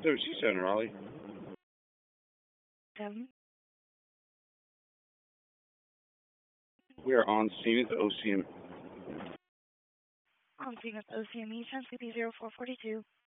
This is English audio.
C7 Raleigh. 7. We are on scene at the OCM. On scene with OCME, 10 CP 0442.